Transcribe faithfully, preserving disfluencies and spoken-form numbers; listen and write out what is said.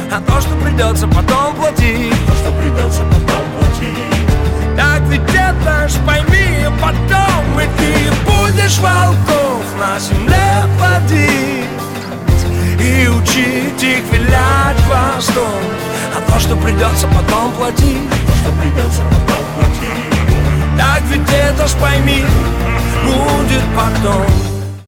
а то, что придется потом платить, то, что придется потом платить. Так ведь это ж пойми, потом и ты будешь волков на земле водить и учить их вилять хвостом, а то, что придется потом платить, то, что придется потом платить. Так ведь это ж пойми, будет потом.